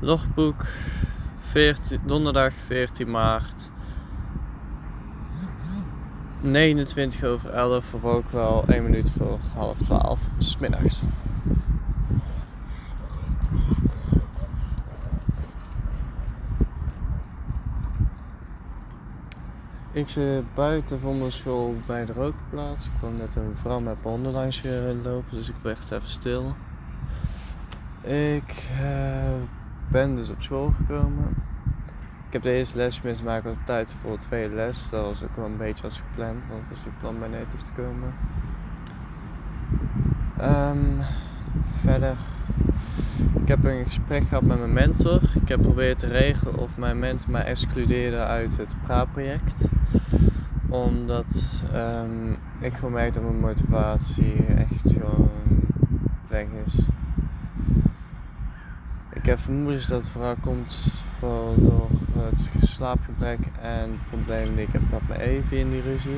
Logboek donderdag 14 maart 11:29, of ook wel 1 minuut voor 11:30 's middags. Ik zit buiten van mijn school bij de rookplaats. Ik kwam net een vrouw met mijn honden langs lopen, dus ik werd even stil. Ik ben dus op school gekomen. Ik heb de eerste les mismaakt op tijd voor de tweede les. Dat was ook wel een beetje als gepland, want ik was niet plan bij native te komen. Verder, ik heb een gesprek gehad met mijn mentor. Ik heb geprobeerd te regelen of mijn mentor mij excludeerde uit het PRA-project. Omdat ik gewoon merk dat mijn motivatie echt gewoon weg is. Ik heb vermoedens dat het vooral komt door het slaapgebrek en problemen die ik heb gehad met Evie in die ruzie.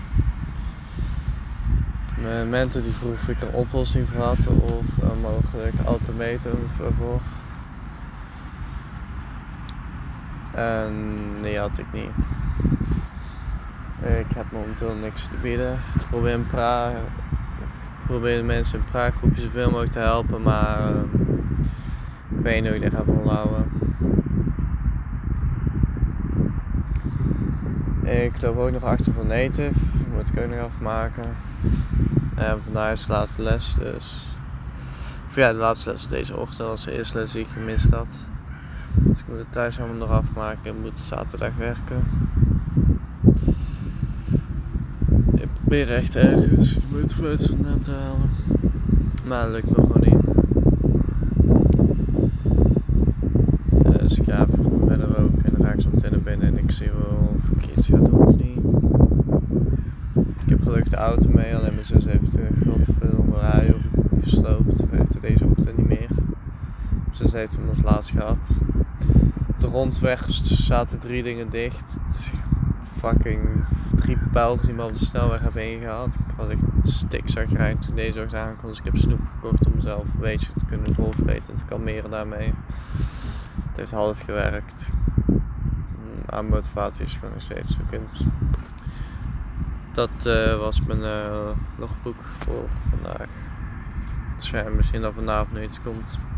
Mijn mentor die vroeg of ik een oplossing voor had of een mogelijk ultimatum ervoor. En die had ik niet. Ik heb momenteel niks te bieden. Ik probeer de mensen in praatgroepjes zoveel mogelijk te helpen, maar ik weet niet hoe ik dat ga volhouden. Ik loop ook nog achter voor native, die moet ik ook nog afmaken. En vandaag is de laatste les, dus... de laatste les is deze ochtend, dat was de eerste les die ik gemist had. Dus ik moet het thuis allemaal nog afmaken en moet zaterdag werken. Ik probeer echt ergens de motivatie vandaan te halen. Maar dat lukt me gewoon niet. Dus ik ga even verder ook en dan ga ik zo meteen naar binnen en ik zie wel of ik iets ga doen of niet. Ik heb gelukkig de auto mee, alleen mijn zus heeft de grondverhaal gesloopt. We heeft er deze ochtend niet meer. Mijn zus heeft hem als laatst gehad. Op de rondweg zaten 3 dingen dicht. Fucking 3 pijlers die me op de snelweg hebben ingehaald. Ik was echt stikzagrijnig toen deze ochtend aankwam. Dus ik heb snoep gekocht om mezelf een beetje te kunnen volvreten en te kalmeren daarmee. Het heeft half gewerkt. Aan motivatie is gewoon nog steeds zoekend. Dat was mijn logboek voor vandaag. Dus misschien dat vanavond nog iets komt.